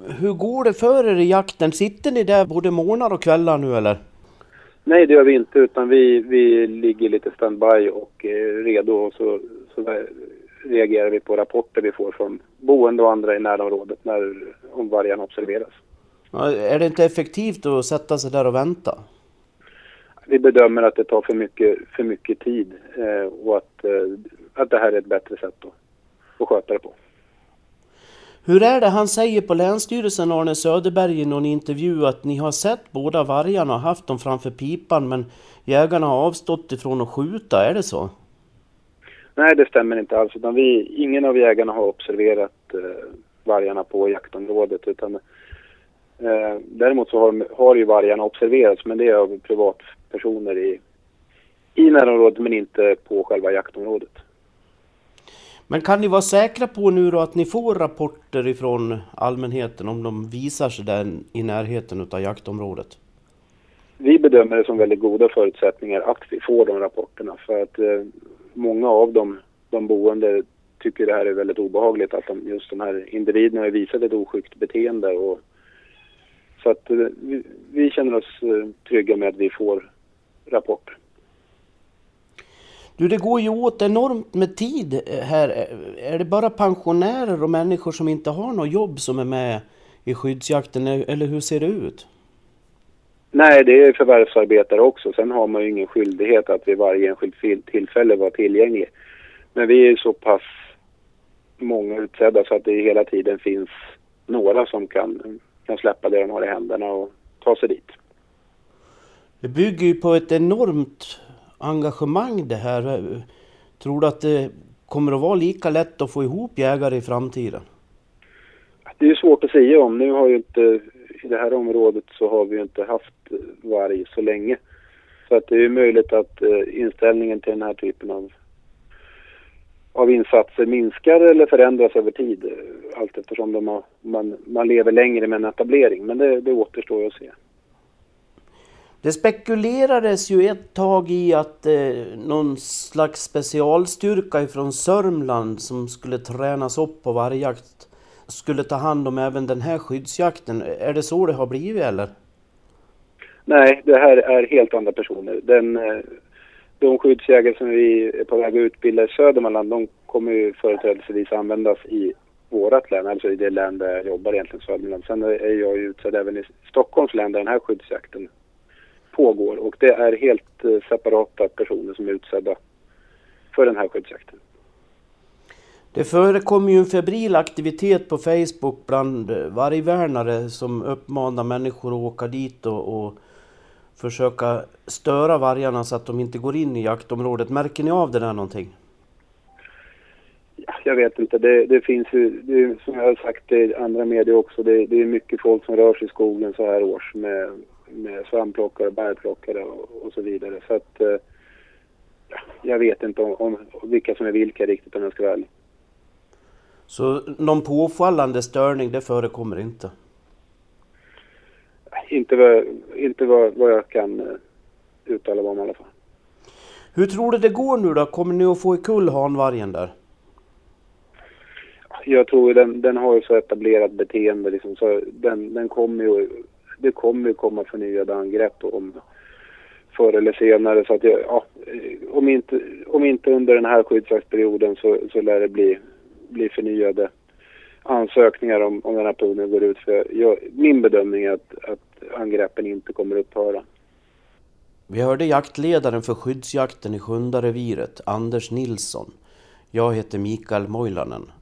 Hur går det för er i jakten? Sitter ni där både morgnar och kvällar nu eller? Nej, det gör vi inte, utan vi ligger lite standby och är redo, och så reagerar vi på rapporter vi får från boende och andra i närområdet om vargarna observeras. Ja, är det inte effektivt att sätta sig där och vänta? Vi bedömer att det tar för mycket tid och att det här är ett bättre sätt att sköta det på. Hur är det han säger på Länsstyrelsen, Arne Söderberg, i någon intervju att ni har sett båda vargarna och haft dem framför pipan, men jägarna har avstått ifrån att skjuta, är det så? Nej, det stämmer inte alls, utan ingen av jägarna har observerat vargarna på jaktområdet, utan däremot så har ju vargarna observerats, men det är av privatpersoner i närområdet, men inte på själva jaktområdet. Men kan ni vara säkra på nu då att ni får rapporter ifrån allmänheten om de visar sig där i närheten av jaktområdet? Vi bedömer det som väldigt goda förutsättningar att vi får de rapporterna, för att många av de boende tycker det här är väldigt obehagligt, att just de här individerna har visat ett oskyggt beteende, och så att vi känner oss trygga med att vi får rapporter. Du, det går ju åt enormt med tid här. Är det bara pensionärer och människor som inte har något jobb som är med i skyddsjakten, eller hur ser det ut? Nej, det är förvärvsarbetare också. Sen har man ju ingen skyldighet att vid varje enskilt tillfälle vara tillgänglig. Men vi är ju så pass många utsedda så att det hela tiden finns några som kan släppa det de har i händerna och ta sig dit. Det bygger ju på ett enormt engagemang det här. Tror du att det kommer att vara lika lätt att få ihop jägare i framtiden? Det är svårt att säga om. Nu har ju inte, i det här området så har vi ju inte haft varg så länge. Så att det är möjligt att inställningen till den här typen av insatser minskar eller förändras över tid. Allt eftersom man lever längre med en etablering. Men det återstår ju att se. Det spekulerades ju ett tag i att någon slags specialstyrka ifrån Sörmland som skulle tränas upp på vargjakt skulle ta hand om även den här skyddsjakten. Är det så det har blivit eller? Nej, det här är helt andra personer. De skyddsjägare som vi är på väg att utbilda i Södermanland, de kommer ju företrädesvis användas i vårat län, alltså i det län där jag jobbar egentligen, Södermanland. Sen är jag ju utsedd även i Stockholms län där den här skyddsjakten pågår, och det är helt separata personer som är utsedda för den här skyddsjakten. Det förekommer ju en febril aktivitet på Facebook bland vargvärnare som uppmanar människor att åka dit och försöka störa vargarna så att de inte går in i jaktområdet. Märker ni av det där någonting? Ja, jag vet inte. Det finns ju, som jag har sagt i andra medier också, det är mycket folk som rör sig i skogen så här års med svampplockare, bärplockare och så vidare. Så att jag vet inte om vilka som är vilka riktigt, om jag ska vara ärlig. Så någon påfallande störning, det förekommer inte? Inte vad jag kan uttala om i alla fall. Hur tror du det går nu då? Kommer ni att få ikull hanvargen där? Jag tror den har ju så etablerat beteende liksom, så den kommer ju, det kommer ju komma förnyade angrepp om förr eller senare, så att om inte under den här skyddsjaktsperioden så lär det bli förnyade ansökningar om den här perioden går ut, för min bedömning är att angreppen inte kommer upphöra. Vi hörde jaktledaren för skyddsjakten i Sjundareviret, Anders Nilsson. Jag heter Mikael Moilanen.